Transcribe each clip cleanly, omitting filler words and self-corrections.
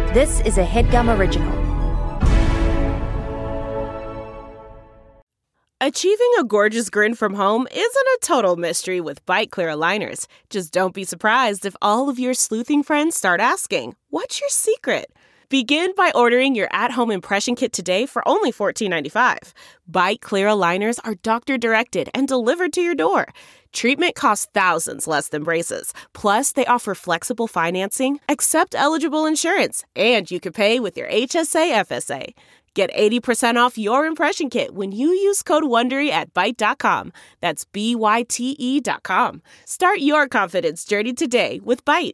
This is a HeadGum original. Achieving a gorgeous grin from home isn't a total mystery with Byte Clear aligners. Just don't be surprised if all of your sleuthing friends start asking, "What's your secret?" Begin by ordering your at-home impression kit today for only $14.95. Byte Clear aligners are doctor-directed and delivered to your door. Treatment costs thousands less than braces. Plus, they offer flexible financing, accept eligible insurance, and you can pay with your HSA FSA. Get 80% off your impression kit when you use code WONDERY at Byte.com. That's BYTE.com. Start your confidence journey today with Byte.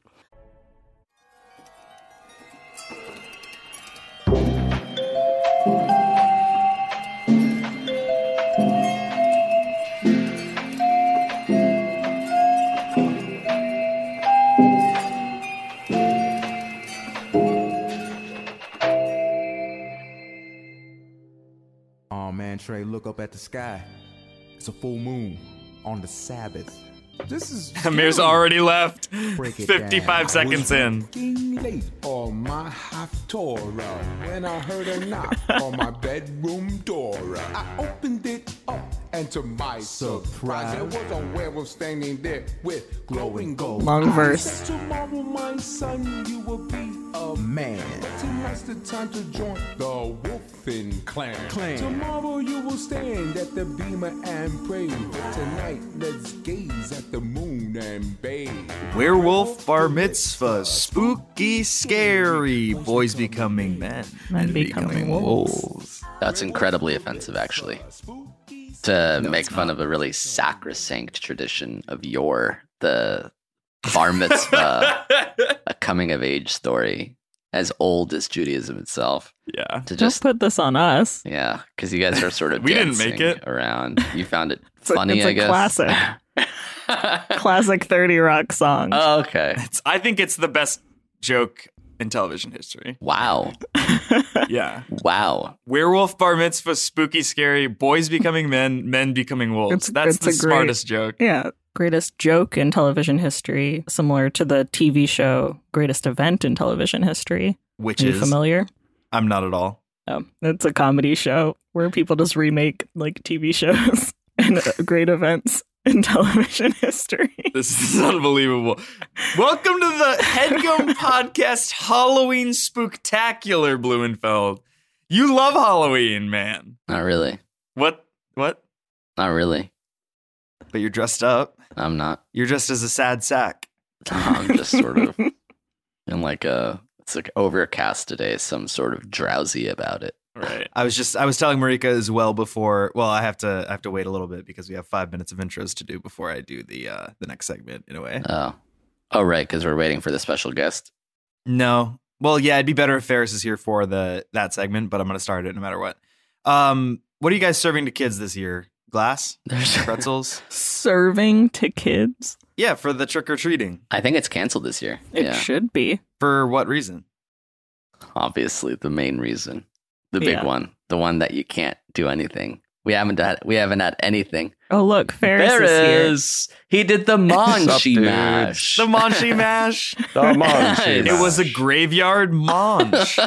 Oh man, Trey, look up at the sky. It's a full moon on the Sabbath. This is Amir's already left. Break it 55 down. seconds in. Working late on my Haftorah when I heard a knock on my bedroom door. I opened it up, and to my surprise, there was a werewolf standing there with glowing gold Long eyes. verse. Tomorrow, my son, you will be a man. Tonight's the time to join the Wolfen clan. Tomorrow you will stand at the beamer and pray. Tonight, let's gaze at the moon and bathe. Werewolf bar mitzvah, spooky, scary, boys becoming men, Men becoming wolves. That's incredibly offensive, actually. To make fun of a really sacrosanct tradition of yore, the bar mitzvah, a coming of age story as old as Judaism itself. Yeah. To Just just put this on us. yeah, because you guys are sort of We didn't dancing make it. around. You found it It's funny, a I guess. classic. Classic 30 Rock song. Oh, okay. I think it's the best joke in television history. Wow. Yeah. Wow. Werewolf bar mitzvah, spooky, scary, boys becoming men, men becoming wolves. That's the it's a great- smartest joke. Yeah. Greatest joke in television history, similar to the TV show Greatest Event in Television History. Which Are you is familiar? I'm not at all. It's a comedy show where people just remake like TV shows and great events in television history. This is unbelievable. Welcome to the HeadGum Podcast Halloween Spooktacular, Blumenfeld. You love Halloween, man. Not really. What? Not really. But you're dressed up. I'm not. You're dressed as a sad sack. I'm just sort of in like it's like overcast today, some sort of drowsy about it. Right. I was telling Marika as well before. Well, I have to wait a little bit because we have 5 minutes of intros to do before I do the next segment in a way. Oh, right, because we're waiting for the special guest. No. Well, yeah, it'd be better if Ferris is here for that segment, but I'm going to start it no matter what. What are you guys serving to kids this year? Glass? Pretzels? Serving to kids? Yeah, for the trick-or-treating. I think it's canceled this year. It should be. For what reason? Obviously, the main reason. The big one. The one that you can't do anything. We haven't had anything. Oh, look, Ferris There is here. is. He did the Monchi mash. The Monchi mash. The Monchi Nice. It was a graveyard monch.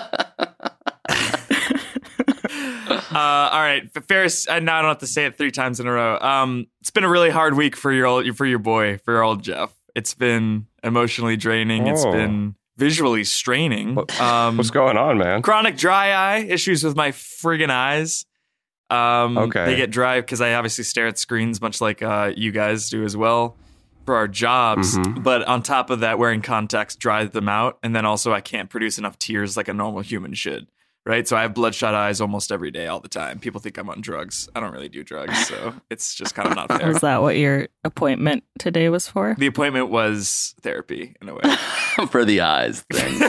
All right, Ferris. Now I don't have to say it 3 times in a row. It's been a really hard week for your old Jeff. It's been emotionally draining. It's been visually straining. What's going on, man? Chronic dry eye issues with my friggin' eyes. Okay. They get dry because I obviously stare at screens, much like you guys do as well for our jobs. Mm-hmm. But on top of that, wearing contacts dries them out, and then also I can't produce enough tears like a normal human should. Right, so I have bloodshot eyes almost every day, all the time. People think I'm on drugs. I don't really do drugs, so it's just kind of not fair. Was that what your appointment today was for? The appointment was therapy, in a way. For the eyes thing.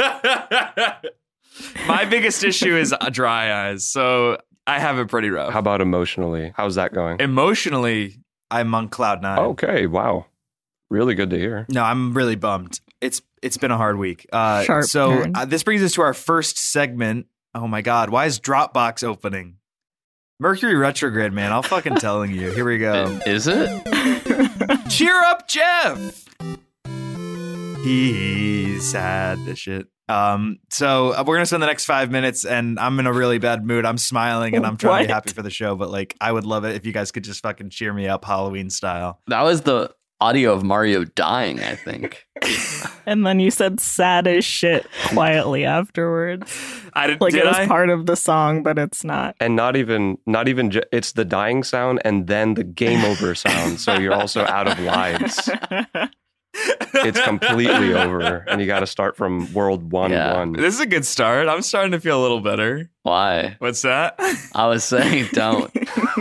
My biggest issue is dry eyes, so I have it pretty rough. How about emotionally? How's that going? Emotionally, I'm on cloud 9. Okay, wow. Really good to hear. No, I'm really bummed. It's been a hard week. Sharp so turn. this brings us to our first segment. Oh my God, why is Dropbox opening? Mercury retrograde, man. I'll fucking telling you. Here we go. Is it? Cheer up, Jeff. He's sad as shit. So we're gonna spend the next 5 minutes, and I'm in a really bad mood. I'm smiling and I'm trying to be happy for the show, but like I would love it if you guys could just fucking cheer me up Halloween style. That was the audio of Mario dying, I think. And then you said sad as shit quietly afterwards. I didn't. Like did it was I? part of the song, but it's not. And not even it's the dying sound and then the game over sound. So you're also out of lives. It's completely over, and you got to start from world 1-1. This is a good start. I'm starting to feel a little better. Why? What's that? I was saying don't.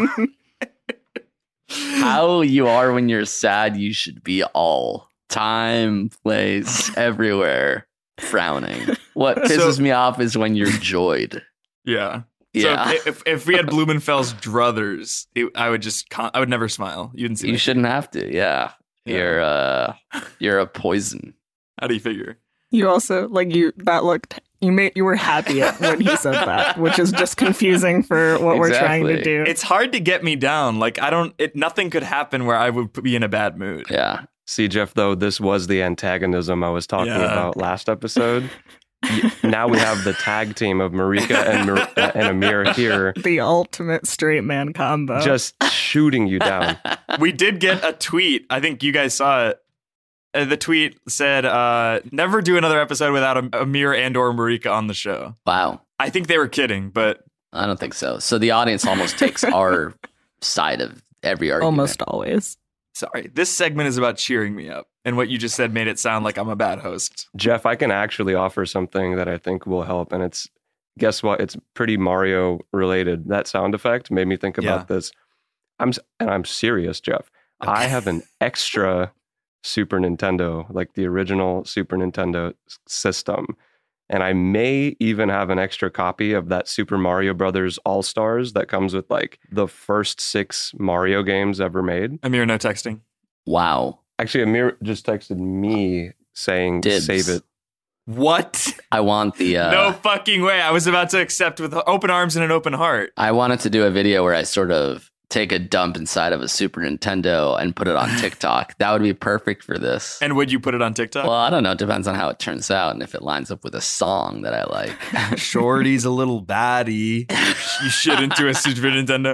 How you are when you're sad, you should be all time, place, everywhere, frowning. What pisses me off is when you're joyed. Yeah. Yeah. So if we had Blumenfell's druthers, I would never smile. You didn't see. You shouldn't have to. Yeah. You're a poison. How do you figure? You also you were happy when he said that, which is just confusing for what we're trying to do. It's hard to get me down. Like nothing could happen where I would be in a bad mood. Yeah. See, Jeff, though, this was the antagonism I was talking about last episode. Now we have the tag team of Marika and Amir here. The ultimate straight man combo. Just shooting you down. We did get a tweet. I think you guys saw it. The tweet said, never do another episode without Amir and or Marika on the show. Wow. I think they were kidding, but... I don't think so. So the audience almost takes our side of every argument. Almost always. Sorry, this segment is about cheering me up. And what you just said made it sound like I'm a bad host. Jeff, I can actually offer something that I think will help. And guess what? It's pretty Mario related. That sound effect made me think about this. I'm serious, Jeff. Okay. I have an extra Super Nintendo, like the original Super Nintendo system. And I may even have an extra copy of that Super Mario Brothers All-Stars that comes with like the first 6 Mario games ever made. Amir, no texting. Wow. Actually, Amir just texted me saying, Dibs. Save it. What? I want the... no fucking way. I was about to accept with open arms and an open heart. I wanted to do a video where I sort of take a dump inside of a Super Nintendo and put it on TikTok. That would be perfect for this. And would you put it on TikTok? Well, I don't know. It depends on how it turns out and if it lines up with a song that I like. Shorty's a little baddie. You shit into a Super Nintendo.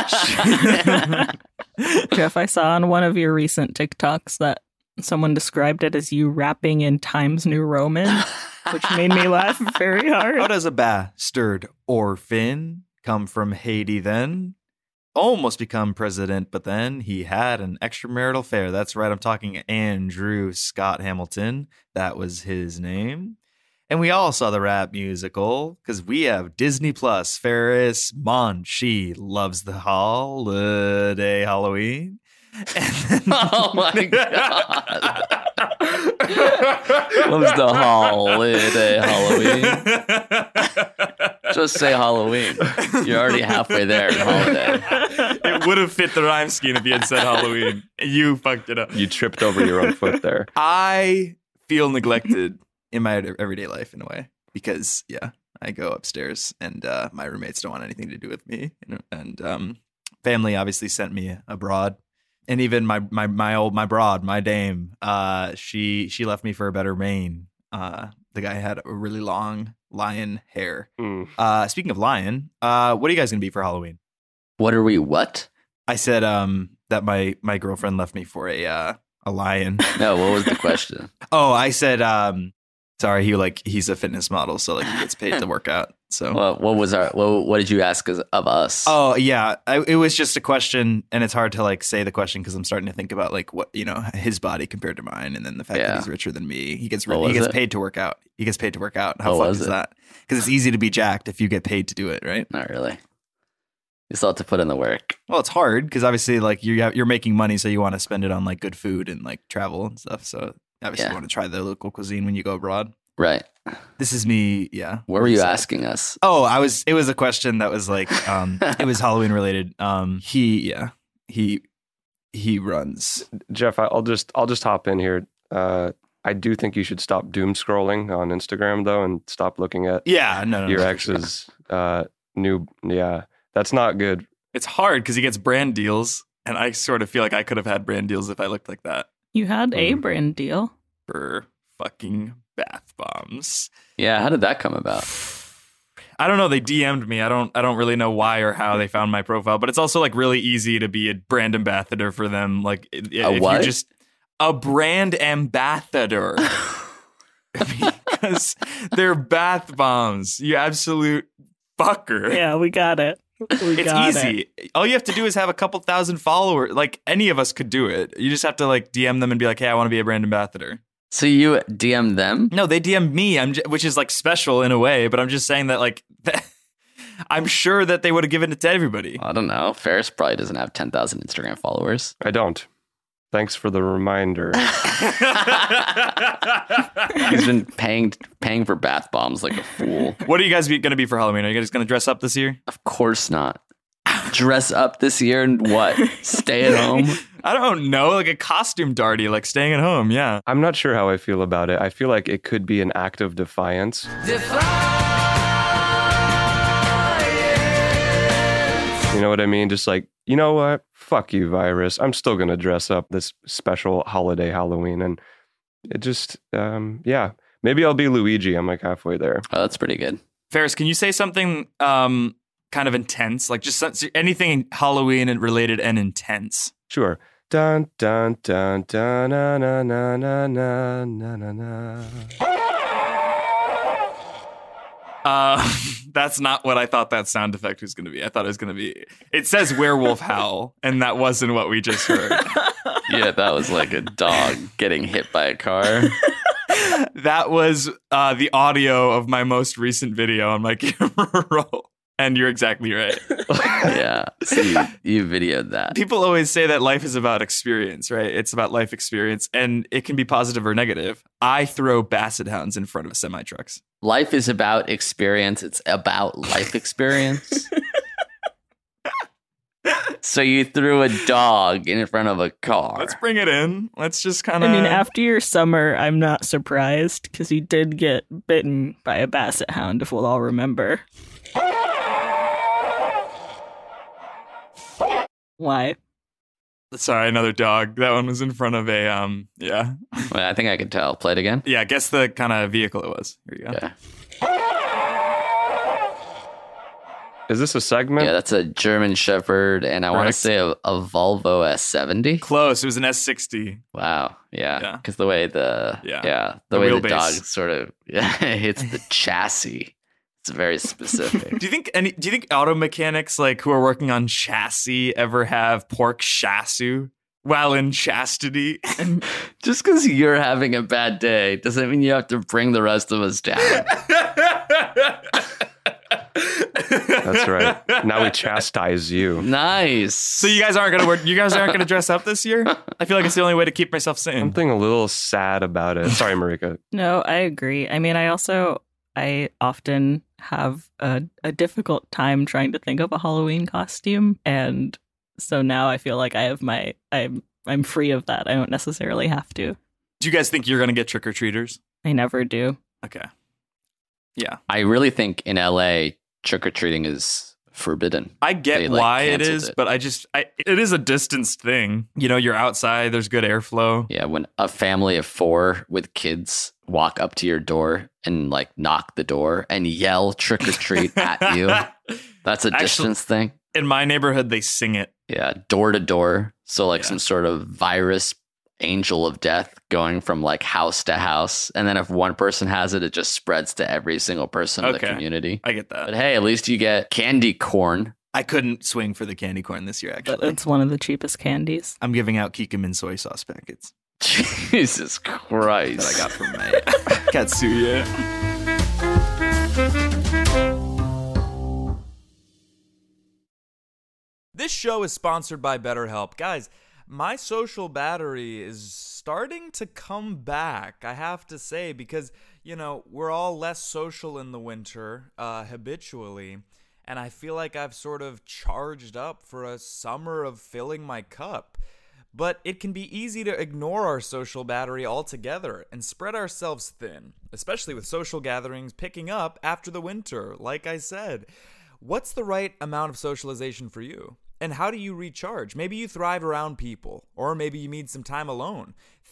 Jeff, I saw on one of your recent TikToks that someone described it as you rapping in Times New Roman, which made me laugh very hard. How does a bastard orphan come from Haiti then? Almost become president, but then he had an extramarital affair. That's right, I'm talking Andrew Scott Hamilton. That was his name. And we all saw the rap musical because we have Disney Plus. Ferris Monchi loves the holiday Halloween. Oh my God. Loves the holiday Halloween. Just say Halloween. You're already halfway there in holiday. It would have fit the rhyme scheme if you had said Halloween. You fucked it up. You tripped over your own foot there. I feel neglected in my everyday life in a way because, I go upstairs and my roommates don't want anything to do with me. And family obviously sent me abroad. And even my broad, my dame, she left me for a better mane. The guy had a really long lion hair. Speaking of lion, what are you guys going to be for Halloween? What are we, what? I said that my girlfriend left me for a lion. No, what was the question? Oh, I said, sorry, he's a fitness model, so like he gets paid to work out. So what did you ask of us? Oh yeah, it was just a question, and it's hard to like say the question because I'm starting to think about like what his body compared to mine, and then the fact that he's richer than me. He gets paid to work out. He gets paid to work out. How fun is that? Because it's easy to be jacked if you get paid to do it, right? Not really. You still have to put in the work. Well, it's hard because obviously like you're making money, so you want to spend it on like good food and like travel and stuff. So obviously you want to try the local cuisine when you go abroad. Right. This is me, yeah. What were you asking us? Oh, it was a question that was like, it was Halloween related. He runs. Jeff, I'll just hop in here. I do think you should stop doom scrolling on Instagram though, and stop looking at your ex's new. Yeah, that's not good. It's hard because he gets brand deals, and I sort of feel like I could have had brand deals if I looked like that. You had a brand deal for fucking bath bombs. Yeah, how did that come about? I don't know. They DM'd me. I don't really know why or how they found my profile, but it's also like really easy to be a brand ambassador for them. Like if what? you just a brand ambassador because they're bath bombs. You absolute fucker. Yeah, we got it. It's easy. All you have to do is have a couple thousand followers. Like any of us could do it. You just have to like DM them and be like, "Hey, I want to be a brand ambassador." So you DM them? No, they DM me. Which is like special in a way, but I'm just saying that like I'm sure that they would have given it to everybody. I don't know. Ferris probably doesn't have 10,000 Instagram followers. I don't. Thanks for the reminder. He's been paying for bath bombs like a fool. What are you guys going to be for Halloween? Are you guys going to dress up this year? Of course not. Dress up this year and what? Stay at home? I don't know, like a costume darty, like staying at home, yeah. I'm not sure how I feel about it. I feel like it could be an act of defiance. You know what I mean? Just like, you know what? Fuck you, virus. I'm still going to dress up this special holiday Halloween. And it just, yeah. Maybe I'll be Luigi. I'm like halfway there. Oh, that's pretty good. Ferris, can you say something kind of intense? Like just anything Halloween and related and intense? Sure. Dun, dun, dun, dun, na, na, na, na, na, na, na. That's not what I thought that sound effect was going to be. I thought it was going to be, it says werewolf howl, and that wasn't what we just heard. Yeah, that was like a dog getting hit by a car. That was the audio of my most recent video on my camera roll. And you're exactly right. Yeah, so you videoed that. People always say that life is about experience, right? It's about life experience, and it can be positive or negative. I throw basset hounds in front of semi-trucks. Life is about experience. It's about life experience. So you threw a dog in front of a car. Let's bring it in. Let's just kind of... I mean, after your summer, I'm not surprised because you did get bitten by a basset hound, if we'll all remember. Why? Sorry, another dog. That one was in front of a, yeah. Well, I think I could tell. Play it again? Yeah, guess the kind of vehicle it was. Here you go. Okay. Is this a segment? Yeah, that's a German Shepherd, and I want to say a Volvo S70. Close. It was an S60. Wow. Yeah. Yeah. Because the way the way the wheelbase. dog sort of hits the chassis. It's very specific. Do you think auto mechanics like who are working on chassis ever have pork chassis while in chastity? Just because you're having a bad day doesn't mean you have to bring the rest of us down. That's right. Now we chastise you. Nice. So you guys aren't gonna dress up this year? I feel like it's the only way to keep myself sane. Something a little sad about it. Sorry, Marika. No, I agree. I mean, I often have a difficult time trying to think of a Halloween costume. And so now I feel like I'm free of that. I don't necessarily have to. Do you guys think you're going to get trick-or-treaters? I never do. Okay. Yeah. I really think in LA, trick-or-treating is forbidden. I get why it is, but it is a distanced thing. You know, you're outside, there's good airflow. Yeah, when a family of 4 with kids walk up to your door and like knock the door and yell trick or treat at you, that's a distance thing. In my neighborhood, they sing it. Yeah, door to door. So like some sort of virus angel of death going from like house to house. And then if one person has it, it just spreads to every single person in the community. I get that. But hey, at least you get candy corn. I couldn't swing for the candy corn this year, actually. But it's one of the cheapest candies. I'm giving out Kikkoman soy sauce packets. Jesus Christ. That I got from my Katsuya. This show is sponsored by BetterHelp. Guys, my social battery is starting to come back, I have to say, because, you know, we're all less social in the winter habitually, and I feel like I've sort of charged up for a summer of filling my cup. But it can be easy to ignore our social battery altogether and spread ourselves thin, especially with social gatherings picking up after the winter, like I said. What's the right amount of socialization for you? And how do you recharge? Maybe you thrive around people, or maybe you need some time alone.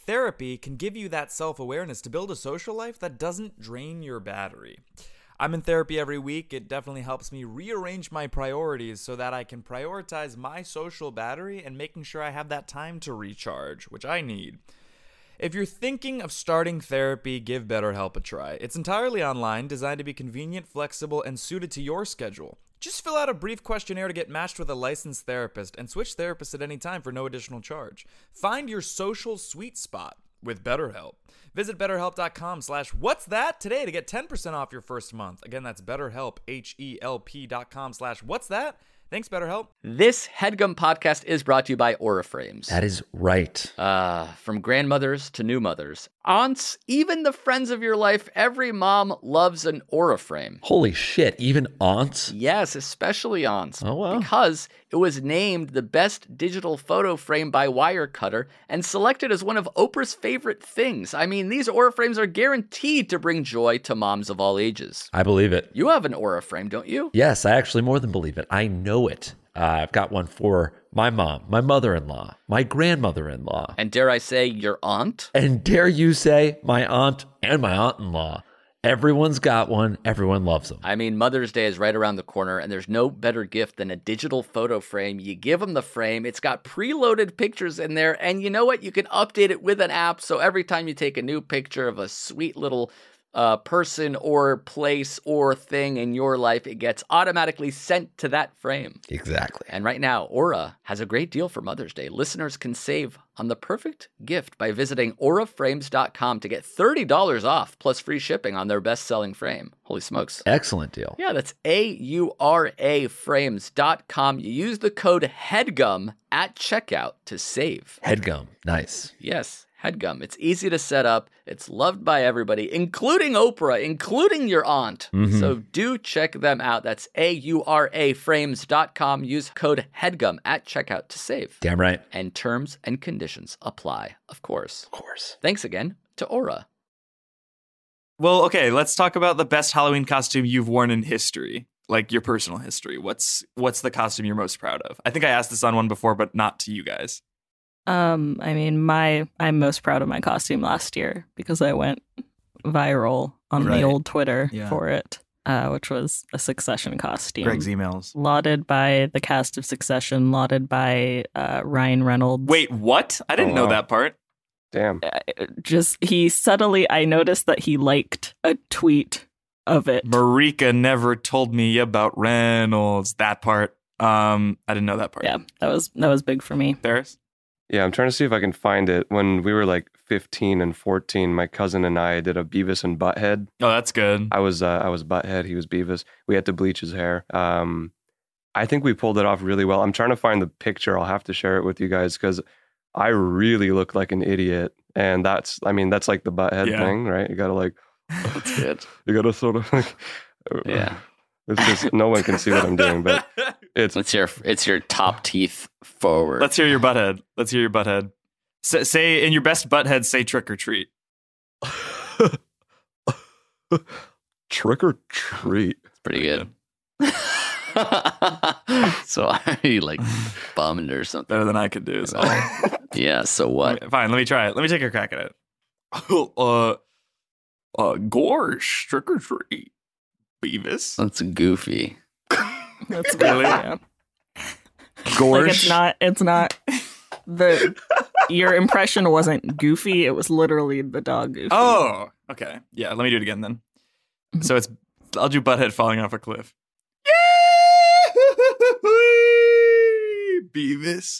therapy can give you that self-awareness to build a social life that doesn't drain your battery. I'm in therapy every week. It definitely helps me rearrange my priorities so that I can prioritize my social battery and making sure I have that time to recharge, which I need. If you're thinking of starting therapy, give BetterHelp a try. It's entirely online, designed to be convenient, flexible, and suited to your schedule. Just fill out a brief questionnaire to get matched with a licensed therapist and switch therapists at any time for no additional charge. Find your social sweet spot with BetterHelp. Visit BetterHelp.com/what's-that today to get 10% off your first month. Again, that's BetterHelp, HELP.com/what's-that. Thanks, BetterHelp. This HeadGum podcast is brought to you by Aura Frames. That is right. From grandmothers to new mothers, aunts, even the friends of your life, every mom loves an Aura frame. Holy shit, even aunts? Yes, especially aunts. Oh, wow. Because it was named the best digital photo frame by Wirecutter and selected as one of Oprah's favorite things. I mean, these Aura frames are guaranteed to bring joy to moms of all ages. I believe it. You have an Aura frame, don't you? Yes, I actually more than believe it. I know it. I've got one for my mom, my mother-in-law, my grandmother-in-law. And dare I say, your aunt? And dare you say, my aunt and my aunt-in-law. Everyone's got one. Everyone loves them. I mean, Mother's Day is right around the corner, and there's no better gift than a digital photo frame. You give them the frame. It's got preloaded pictures in there, and you know what? You can update it with an app, so every time you take a new picture of a sweet little person or place or thing in your life, it gets automatically sent to that frame. Exactly. And right now, Aura has a great deal for Mother's Day. Listeners can save on the perfect gift by visiting auraframes.com to get $30 off plus free shipping on their best-selling frame. Holy smokes. Excellent deal. Yeah, that's auraframes.com. You use the code HEADGUM at checkout to save. HeadGum. Nice. Yes. HeadGum. It's easy to set up. It's loved by everybody, including Oprah, including your aunt. Mm-hmm. So do check them out. That's auraframes.com. Use code HEADGUM at checkout to save. Damn right. And terms and conditions apply, of course. Of course. Thanks again to Aura. Well, okay, let's talk about the best Halloween costume you've worn in history, like your personal history. What's the costume you're most proud of? I think I asked this on one before, but not to you guys. I mean, I'm most proud of my costume last year because I went viral on the old Twitter for it, which was a Succession costume. Greg's emails. Lauded by the cast of Succession, lauded by Ryan Reynolds. Wait, what? I didn't know that part. Damn. I noticed that he liked a tweet of it. Marika never told me about Reynolds. That part. I didn't know that part. Yeah, that was big for me. Ferris? Yeah, I'm trying to see if I can find it. When we were like 15 and 14, my cousin and I did a Beavis and Butthead. Oh, that's good. I was Butthead. He was Beavis. We had to bleach his hair. I think we pulled it off really well. I'm trying to find the picture. I'll have to share it with you guys because I really look like an idiot. And that's like the Butthead thing, right? You gotta like, That's good. you gotta sort of like, Yeah. It's just no one can see what I'm doing, but it's your top teeth forward. Let's hear your butthead. Say in your best butthead, say trick or treat. trick or treat. It's pretty good. So are you like bummed or something? Better than I could do. So. Yeah, so what? Fine, let me try it. Let me take a crack at it. Gorsh, trick or treat. Beavis. That's goofy. That's really Gorsh. Like it's not your impression wasn't goofy, it was literally the dog Goofy. Oh, okay. Yeah, let me do it again then. So I'll do Butthead falling off a cliff. Beavis.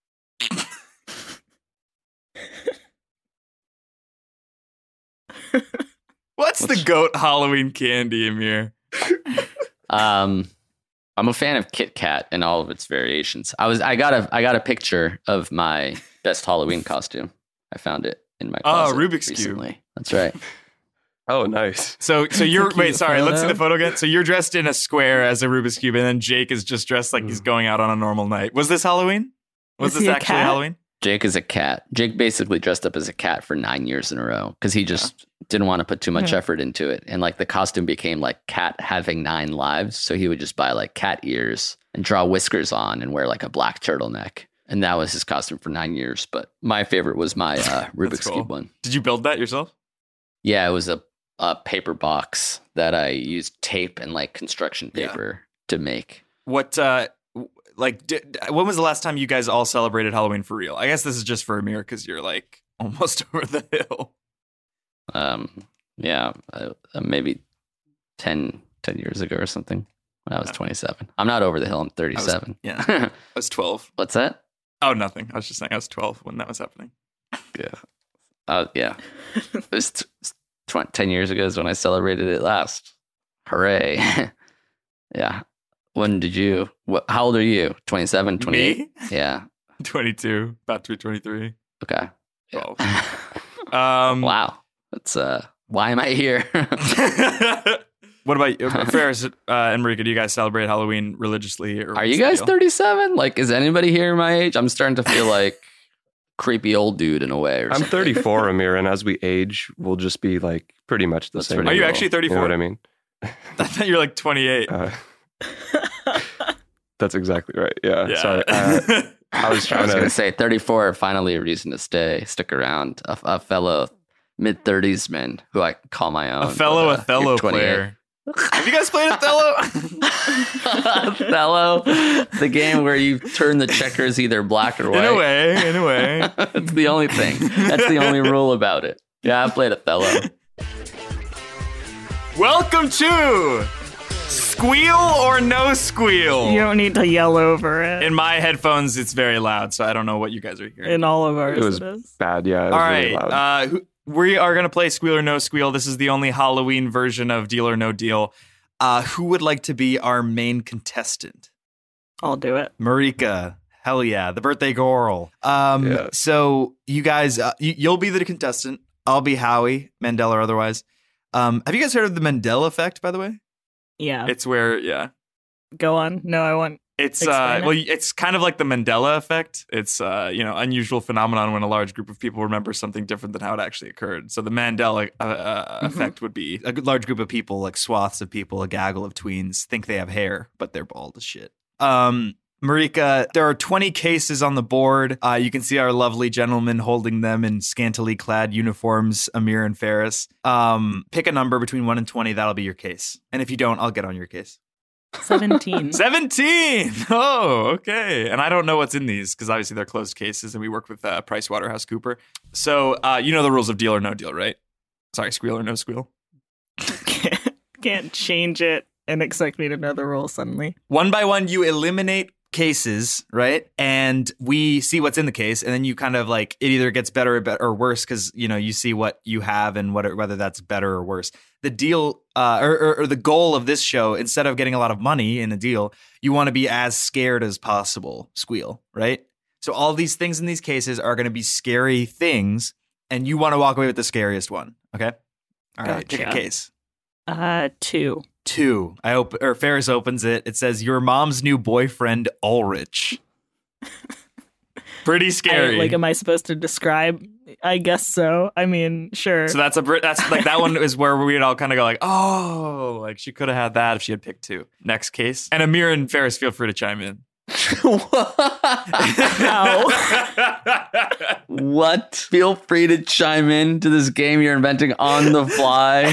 What's the goat Halloween candy, Amir? I'm a fan of Kit Kat and all of its variations. I got a picture of my best Halloween costume. I found it in my closet. Rubik's recently. Cube. That's right. Oh, nice. So you're let's see the photo again. So you're dressed in a square as a Rubik's Cube, and then Jake is just dressed like he's going out on a normal night. Was this Halloween? Was this actually Halloween? Jake is a cat. Jake basically dressed up as a cat for 9 years in a row because he just didn't want to put too much effort into it. And like the costume became like cat having 9 lives. So he would just buy like cat ears and draw whiskers on and wear like a black turtleneck. And that was his costume for 9 years. But my favorite was my Rubik's Cube one. Did you build that yourself? Yeah, it was a paper box that I used tape and like construction paper to make. What when was the last time you guys all celebrated Halloween for real? I guess this is just for Amir because you're like almost over the hill. Maybe 10 years ago or something. When I was 27. I'm not over the hill. I'm 37. I was 12. What's that? Oh, nothing. I was just saying I was 12 when that was happening. Yeah. It was 10 years ago is when I celebrated it last. Hooray. Yeah. When did you? How old are you? 27, 28? Me? Yeah. 22. About to be 23. Okay. 12. Wow. That's why am I here? What about you? Ferris and Marika, do you guys celebrate Halloween religiously? Or are you guys 37? Like, is anybody here my age? I'm starting to feel like creepy old dude in a way. I'm 34, Amir, and as we age, we'll just be like pretty much the same. Are you actually 34? You know what I mean? I thought you were like 28. That's exactly right. Yeah. Sorry. I was going to say 34, finally a reason to stick around. A fellow mid-30s man who I call my own. A fellow Othello player. Have you guys played Othello? Othello, the game where you turn the checkers either black or white. In a way. It's the only thing. That's the only rule about it. Yeah, I've played Othello. Welcome to Squeal or No Squeal. You don't need to yell over it. In my headphones, it's very loud, so I don't know what you guys are hearing. In all of ours, it was bad. Yeah. It was all really right. loud. We are going to play Squeal or No Squeal. This is the only Halloween version of Deal or No Deal. Who would like to be our main contestant? I'll do it. Marika. Hell yeah. The birthday girl. So you guys, you'll be the contestant. I'll be Howie, Mandela or otherwise. Have you guys heard of the Mandela effect, by the way? Yeah. It's where, Go on. No, I want. It's it's kind of like the Mandela effect. It's unusual phenomenon when a large group of people remember something different than how it actually occurred. So the Mandela effect would be a large group of people, like swaths of people, a gaggle of tweens, think they have hair, but they're bald as shit. Marika, there are 20 cases on the board. You can see our lovely gentlemen holding them in scantily clad uniforms, Amir and Ferris. Pick a number between 1 and 20. That'll be your case. And if you don't, I'll get on your case. 17. 17! Oh, okay. And I don't know what's in these because obviously they're closed cases and we work with PricewaterhouseCooper. So you know the rules of Deal or No Deal, right? Sorry, Squeal or No Squeal? Can't change it and expect me to know the rules suddenly. One by one, you eliminate cases, right? And we see what's in the case, and then you kind of like it either gets better or worse because you see what you have and whether that's better or worse. The deal or the goal of this show, instead of getting a lot of money in a deal, you want to be as scared as possible. Squeal, right? So all these things in these cases are going to be scary things, and you want to walk away with the scariest one. Okay, all right. Gotcha. Pick a case. 2. 2. Ferris opens it. It says, "Your mom's new boyfriend, Ulrich." Pretty scary. Am I supposed to describe? I guess so. I mean, sure. So that's like that one is where we'd all kind of go like, oh, like she could have had that if she had picked 2. Next case. And Amir and Ferris, feel free to chime in. What? Feel free to chime in to this game you're inventing on the fly.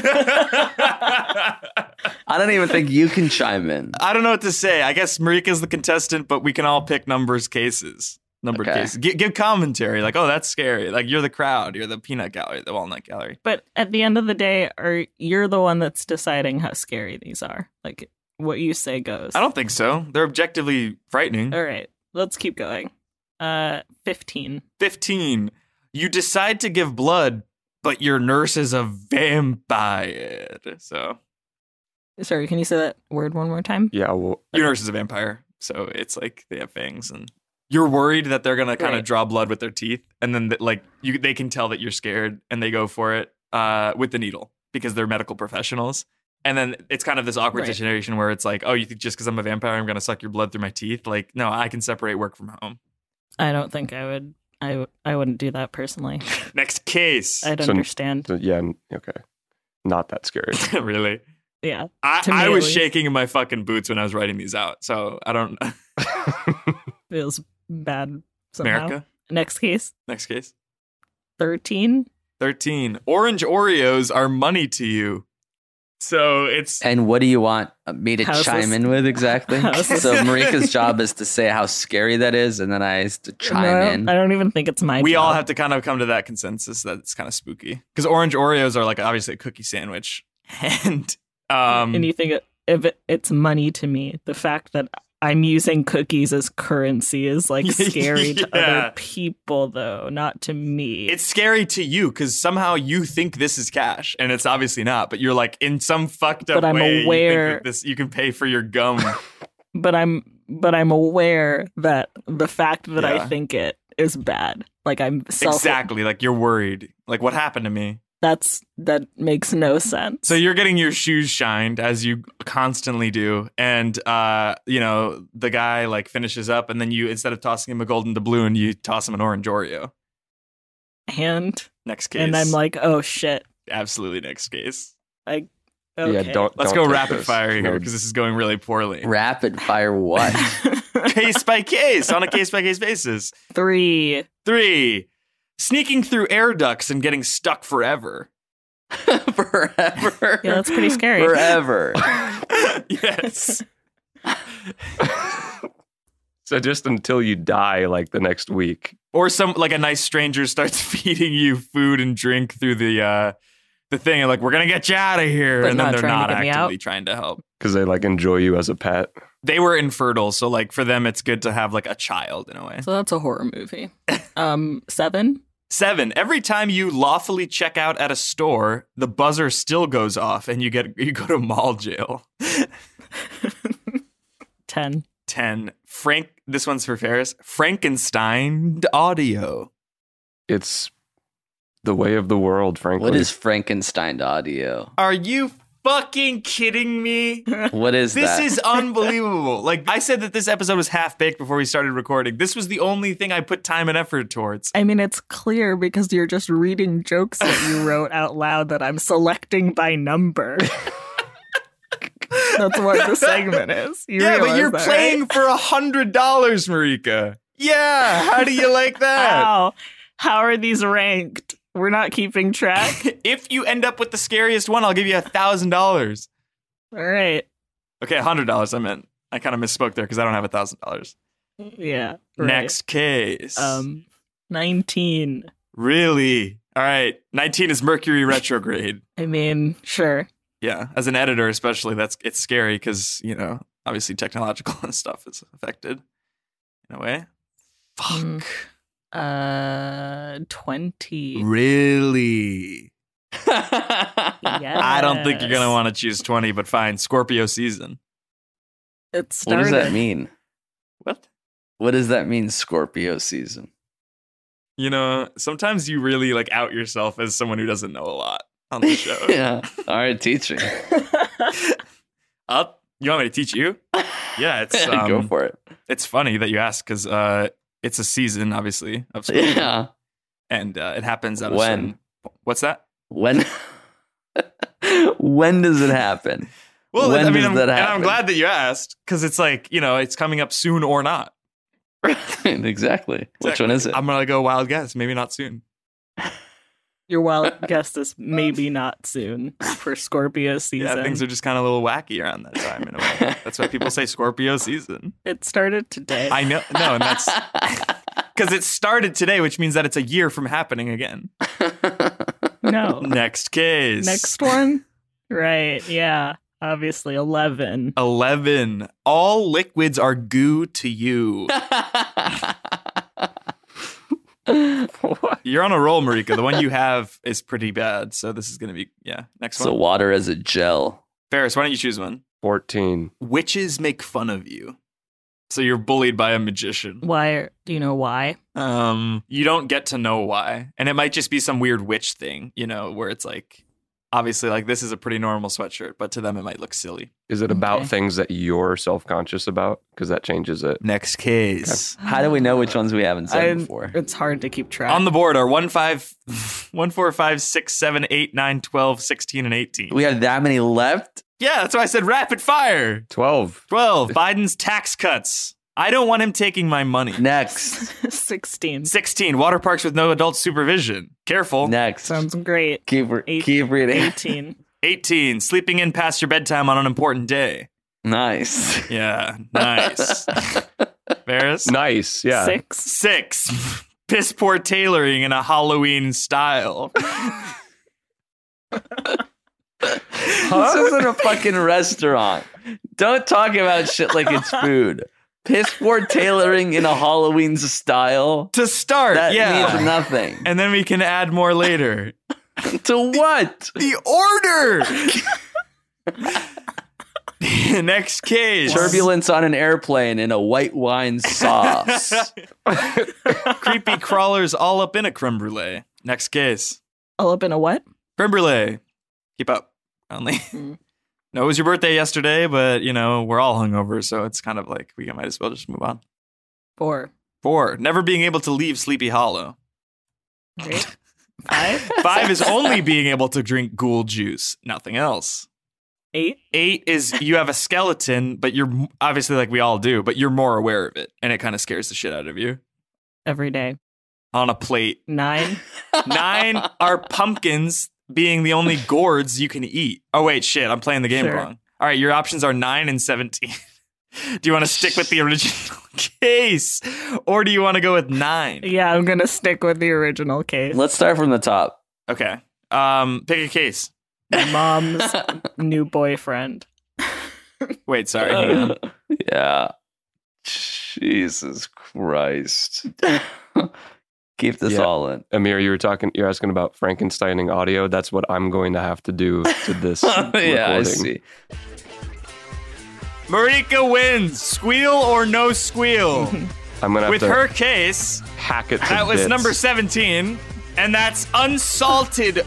I don't even think you can chime in. I don't know what to say. I guess Marika's the contestant, but we can all pick cases. Numbered cases. Give commentary. Like, oh, that's scary. Like, you're the crowd. You're the peanut gallery, the walnut gallery. But at the end of the day, you're the one that's deciding how scary these are. Like, what you say goes. I don't think so. They're objectively frightening. All right. Let's keep going. 15. 15. You decide to give blood, but your nurse is a vampire. So. Sorry, can you say that word one more time? Yeah. Well, your nurse is a vampire. So it's like they have fangs and you're worried that they're going to kind of draw blood with their teeth. And then they can tell that you're scared and they go for it with the needle because they're medical professionals. And then it's kind of this awkward situation where it's like, oh, you think just because I'm a vampire, I'm going to suck your blood through my teeth? Like, no, I can separate work from home. I don't think I would. I wouldn't do that personally. Next case. I'd understand. Yeah. Okay. Not that scary. Really? Yeah. I was shaking in my fucking boots when I was writing these out. So I don't. Feels bad somehow. America. Next case. 13. 13. Orange Oreos are money to you. So it's... And what do you want me to How's chime this- in with exactly? how's this- So Marika's job is to say how scary that is, and then I have to chime in. I don't even think it's my We job. all have to kind of come to that consensus that it's kind of spooky. Because Orange Oreos are like obviously a cookie sandwich. And... and you think it's money to me. The fact that I'm using cookies as currency is like scary to Yeah. other people, though, not to me. It's scary to you because somehow you think this is cash and it's obviously not, but you're like in some fucked up But I'm way aware- you think that you can pay for your gum. but I'm aware that the fact that I Yeah. think it is bad. Like I'm Exactly. Like you're worried. Like what happened to me? that makes no sense. So you're getting your shoes shined as you constantly do. And, the guy like finishes up and then you, instead of tossing him a golden doubloon, you toss him an orange Oreo. and Next case. and I'm like, oh shit. Absolutely next case. Okay. Yeah, don't. Let's don't go take rapid this. fire here No, because this is going really poorly. Rapid fire what? Case by case, on a case by case basis. 3. 3. Sneaking through air ducts and getting stuck forever. Forever. Yeah, that's pretty scary. Forever. Yes. So just until you die, like the next week. Or some like a nice stranger starts feeding you food and drink through the thing and like we're gonna get you out of here, But and then not they're trying to not get me actively out. trying to help. Because they like enjoy you as a pet. They were infertile, so like for them it's good to have like a child in a way. So that's a horror movie. 7. 7. Every time you lawfully check out at a store, the buzzer still goes off and you go to mall jail. 10. 10. This one's for Ferris. Frankenstein audio. It's the way of the world, frankly. What is Frankenstein audio? Are you fucking kidding me? What is This that? is unbelievable. Like I said that this episode was half baked before we started recording. This was the only thing I put time and effort towards. I mean, it's clear because you're just reading jokes that you wrote out loud that I'm selecting by number. That's what the segment is. You Yeah, but realize you're that, playing right? for $100, Marika. Yeah, how do you like that? How are these ranked? We're not keeping track. If you end up with the scariest one, I'll give you $1,000. All right. Okay, $100. I meant I kind of misspoke there because I don't have $1,000. Yeah. Right. Next case. 19. Really? All right. 19 is Mercury retrograde. I mean, sure. Yeah, as an editor especially, it's scary because obviously technological stuff is affected in a way. Fuck. 20. Really? Yes. I don't think you're gonna want to choose 20, but fine. Scorpio season. It What started. does that mean? What? What does that mean, Scorpio season? Sometimes you really like out yourself as someone who doesn't know a lot on the show. Yeah. All right, teach me. You want me to teach you? Yeah, it's Go for it. It's funny that you ask because it's a season, obviously, of Scorpio. Yeah. And it happens at a When? certain... What's that? When does it happen? Well, When I mean, does that and I'm happen? glad that you asked because it's like, it's coming up soon or not. Exactly. Which one is it? I'm going to go wild guess. Maybe not soon. Your wild guess is maybe not soon for Scorpio season. Yeah, things are just kind of a little wacky around that time in a way. That's why people say Scorpio season. It started today. I know. No, and that's because it started today, which means that it's a year from happening again. No. Next case. Next one? Right. Yeah. Obviously 11. 11. All liquids are goo to you. You're on a roll, Marika. The one you have is pretty bad. So this is going to be, next So one. water as a gel. Ferris, why don't you choose one? 14. Witches make fun of you. So you're bullied by a magician. Why? Do you know why? You don't get to know why. And it might just be some weird witch thing, where it's like, obviously, like this is a pretty normal sweatshirt, but to them it might look silly. Is it about Okay. things that you're self-conscious about? Because that changes it. Next case. How do we know which ones we haven't said before? It's hard to keep track. On the board are 1, 4, 5, 6, 7, 8, 9, 12, 16, and 18. We have that many left? Yeah, that's why I said rapid fire. 12. 12. Biden's tax cuts. I don't want him taking my money. Next. 16. 16. Water parks with no adult supervision. Careful. Next. Sounds great. Keep reading. 18. 18. Sleeping in past your bedtime on an important day. Nice. Yeah, nice. Ferris? Nice. Yeah. 6. Piss poor tailoring in a Halloween style. This isn't a fucking restaurant. Don't talk about shit like it's food. Piss poor tailoring in a Halloween style. To start, That yeah. means nothing. And then we can add more later. To what? The order! Next case. Turbulence on an airplane in a white wine sauce. Creepy crawlers all up in a creme brulee. Next case. All up in a what? Creme brulee. Keep up. Only. No, it was your birthday yesterday, but, we're all hungover, so it's kind of like we might as well just move on. 4. 4. Never being able to leave Sleepy Hollow. Okay. 5. 5 is only being able to drink ghoul juice. Nothing else. 8. 8 is you have a skeleton, but you're obviously like we all do, but you're more aware of it, and it kind of scares the shit out of you. Every day. On a plate. 9. 9 are pumpkins being the only gourds you can eat. Oh, wait, shit, I'm playing the game wrong. All right, your options are 9 and 17. Do you want to stick with the original case, or do you want to go with 9? Yeah, I'm going to stick with the original case. Let's start from the top. Okay. Pick a case. My mom's new boyfriend. Wait, sorry. Hang on. Yeah. Jesus Christ. Keep this all in. Amir, you're asking about Frankensteining audio. That's what I'm going to have to do to this recording. Yeah, I see. Marika wins. Squeal or no squeal? I'm gonna have with to her case. Hack it. That was bits. number 17, and that's unsalted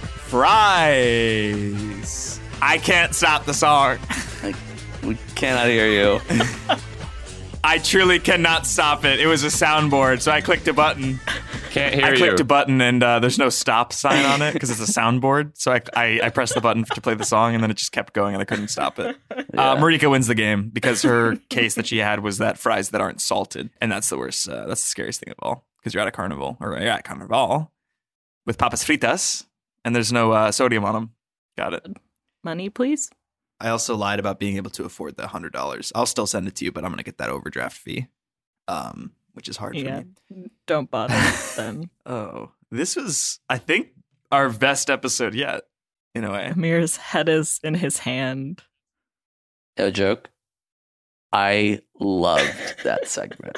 fries. I can't stop the song. We cannot hear you. I truly cannot stop it. It was a soundboard, so I clicked a button. Can't hear I you. clicked a button, and there's no stop sign on it because it's a soundboard. So I pressed the button to play the song, and then it just kept going, and I couldn't stop it. Marika wins the game because her case that she had was that fries that aren't salted, and that's the worst. That's the scariest thing of all because you're at a carnival, or you're at Carnival with papas fritas, and there's no sodium on them. Got it. Money, please. I also lied about being able to afford the $100. I'll still send it to you, but I'm going to get that overdraft fee, which is hard for me. Don't bother then. Oh, this was, I think, our best episode yet, in a way. Amir's head is in his hand. No joke. I loved that segment.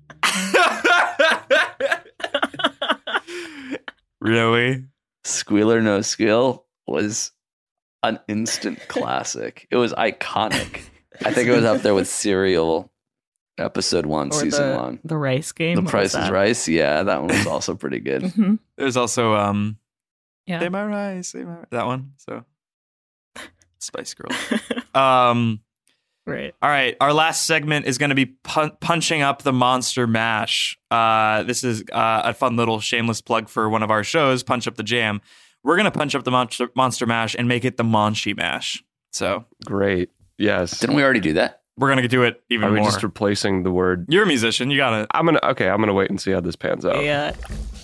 Really? Squeal or no squeal was an instant classic. It was iconic. I think it was up there with Serial episode 1, Or season 1. The rice game. The what Price was is that? Right. Yeah, that one was also pretty good. Mhm. There's also Yeah. Say My Rice, Say My Rice. That one. So Spice Girls. Right. All right. Our last segment is going to be punching up the Monster Mash. This is a fun little shameless plug for one of our shows, Punch Up the Jam. We're going to punch up the Monster Mash and make it the Monchi Mash. So great. Yes. Didn't we already do that? We're going to do it even Are we more. just replacing the word? You're a musician. You got it. I'm gonna wait and see how this pans out. Yeah.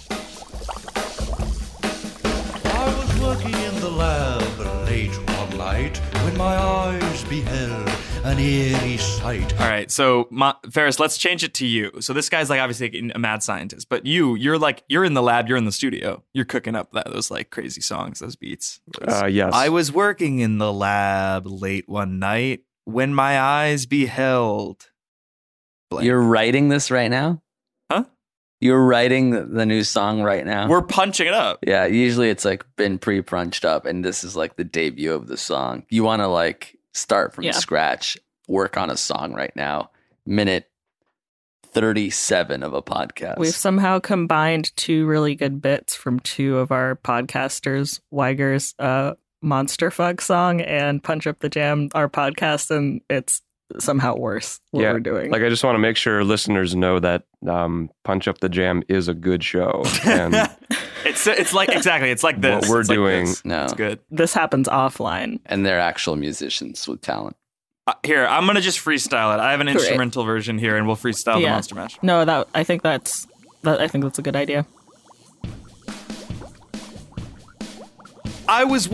I was working in the lab late one night when my eyes beheld an eerie sight. All right, so Ferris, let's change it to you. So this guy's like obviously a mad scientist, but you're in the lab, you're in the studio, you're cooking up those like crazy songs, those beats. Yes. I was working in the lab late one night when my eyes beheld. Blank. You're writing this right now? Huh? You're writing the new song right now? We're punching it up. Yeah, usually it's like been pre-punched up, and this is like the debut of the song. You want to like start from scratch, work on a song right now. Minute 37 of a podcast. We've somehow combined 2 really good bits from 2 of our podcasters, Weiger's Monster Fuck song and Punch Up the Jam, our podcast, and it's somehow worse what we're doing. Like, I just want to make sure listeners know that Punch Up the Jam is a good show. And it's like exactly. It's like this. what we're It's like doing. this. No. It's good. This happens offline. And they're actual musicians with talent. Here, I'm going to just freestyle it. I have an Great. instrumental version here, and we'll freestyle the Monster Mash. No, I think that's a good idea. I was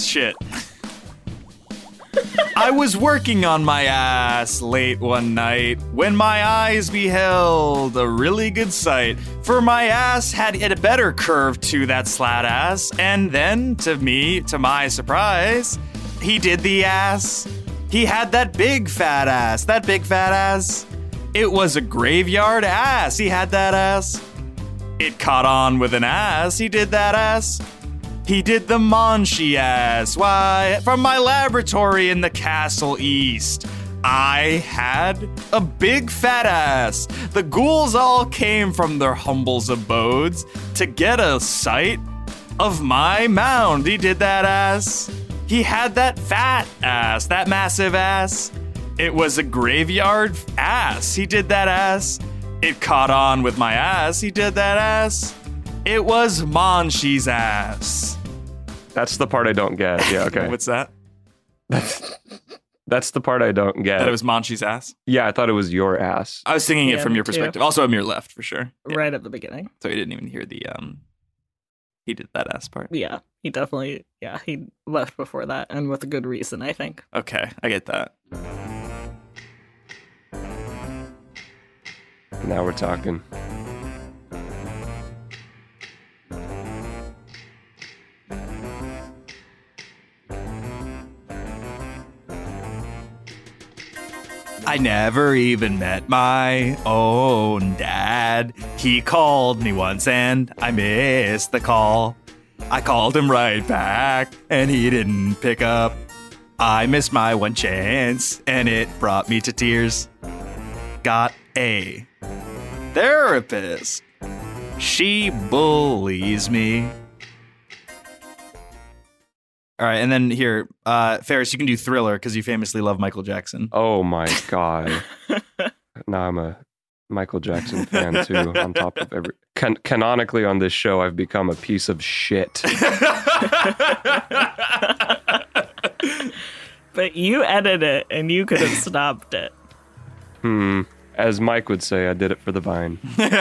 working on my ass late one night when my eyes beheld a really good sight. For my ass had a better curve to that slat ass, and then to my surprise, he did the ass. He had that big fat ass. It was a graveyard ass. He had that ass. It caught on with an ass. He did that ass. He did the Monshi ass. Why? From my laboratory in the Castle East, I had a big fat ass. The ghouls all came from their humble abodes to get a sight of my mound. He did that ass. He had that fat ass, that massive ass. It was a graveyard ass. He did that ass. It caught on with my ass. He did that ass. It was Monshi's ass. That's the part I don't get. Yeah, okay. What's that? That's the part I don't get. That it was Monshi's ass? Yeah, I thought it was your ass. I was singing it from me your too. perspective. Also, I'm your left, for sure. Right at the beginning. So he didn't even hear the, he did that ass part. Yeah, he left before that, and with a good reason, I think. Okay, I get that. Now we're talking. I never even met my own dad. He called me once and I missed the call. I called him right back and he didn't pick up. I missed my one chance and it brought me to tears. Got a therapist. She bullies me. All right, and then here, Ferris, you can do Thriller because you famously love Michael Jackson. Oh my God. Now I'm a Michael Jackson fan too. On top of canonically on this show, I've become a piece of shit. But you edited it, and you could have stopped it. As Mike would say, I did it for the vine.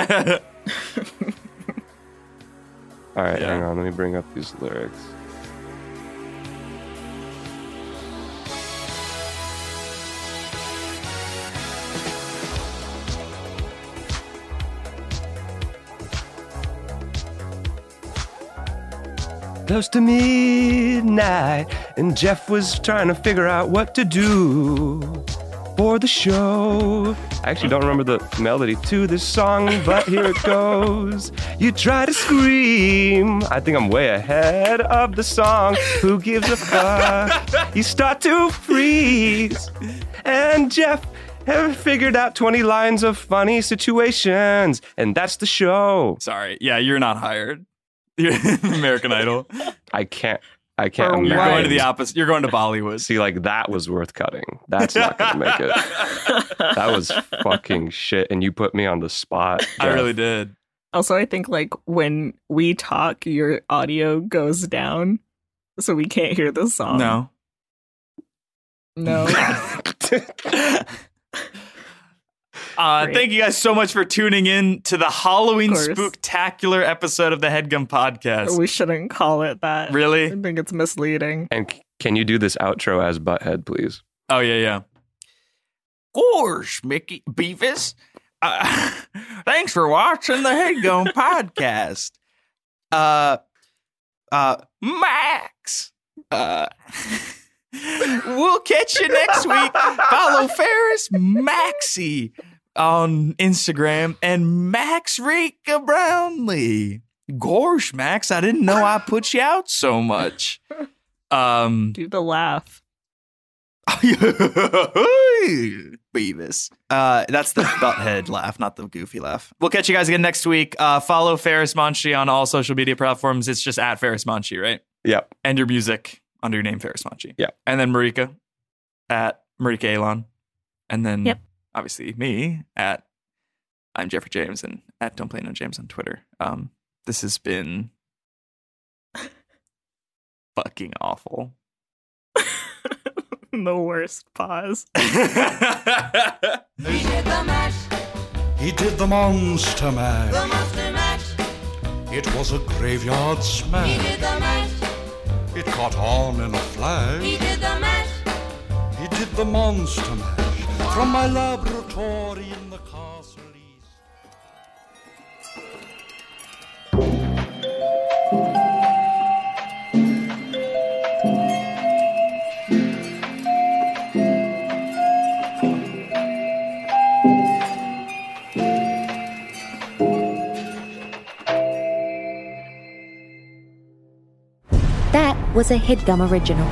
All right, hang on. Let me bring up these lyrics. Close to midnight, and Jeff was trying to figure out what to do for the show. I actually don't remember the melody to this song, but here it goes. You try to scream. I think I'm way ahead of the song. Who gives a fuck? You start to freeze. And Jeff have figured out 20 lines of funny situations, and that's the show. Sorry. Yeah, you're not hired. You're American Idol. I can't You're going to the opposite. You're going to Bollywood. See, like, that was worth cutting. That's not going to make it. That was fucking shit. And you put me on the spot. Jeff. I really did. Also, I think, like, when we talk, your audio goes down, so we can't hear the song. No. Thank you guys so much for tuning in to the Halloween spooktacular episode of the Headgum Podcast. We shouldn't call it that. Really? I think it's misleading. And can you do this outro as Butthead, please? Oh, yeah. Gosh, Mickey Beavis. Thanks for watching the Headgum Podcast. Max. We'll catch you next week. Follow Ferris Maxie on Instagram and Max Rika Brownlee. Gosh, Max, I didn't know I put you out so much. Do the laugh. Beavis. That's the butthead laugh, not the goofy laugh. We'll catch you guys again next week. Follow Ferris Monchi on all social media platforms. It's just at Ferris Monchi, right? Yep. And your music under your name, Ferris Monchi. Yeah. And then Marika at Marika Elon. And then obviously me at I'm Jeffrey James and at Don't Play No James on Twitter. This has been fucking awful. The worst pause. He did the mash. He did the monster mash. The monster mash. It was a graveyard smash. He did the mash. It caught on in a flash. He did the mash. He did the monster mash. From my laboratory in the castle east. That was a HeadGum original.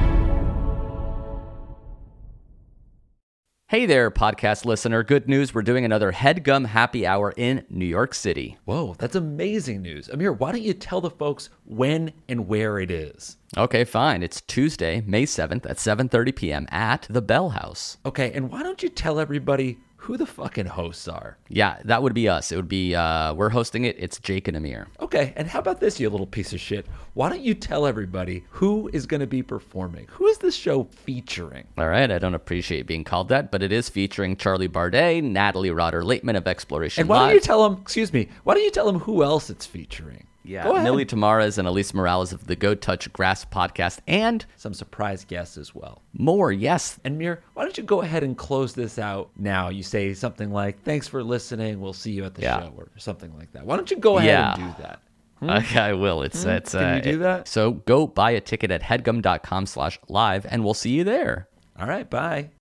Hey there, podcast listener. Good news. We're doing another HeadGum Happy Hour in New York City. Whoa, that's amazing news. Amir, why don't you tell the folks when and where it is? Okay, fine. It's Tuesday, May 7th at 7:30 p.m. at the Bell House. Okay, and why don't you tell everybody who the fucking hosts are? Yeah, that would be us. It would be, we're hosting it. It's Jake and Amir. Okay, and how about this, you little piece of shit? Why don't you tell everybody who is going to be performing? Who is this show featuring? All right, I don't appreciate being called that, but it is featuring Charlie Bardet, Natalie Rotter-Lateman of Exploration And why Live. don't you tell them, why don't you tell them who else it's featuring? Yeah, Go ahead. Millie Tamares and Elise Morales of the Go Touch Grass podcast, and some surprise guests as well. More, yes. And Mir, why don't you go ahead and close this out now? You say something like, thanks for listening, we'll see you at the show, or something like that. Why don't you go ahead and do that? Okay, I will. Can you do that? So go buy a ticket at headgum.com/live, and we'll see you there. All right, bye.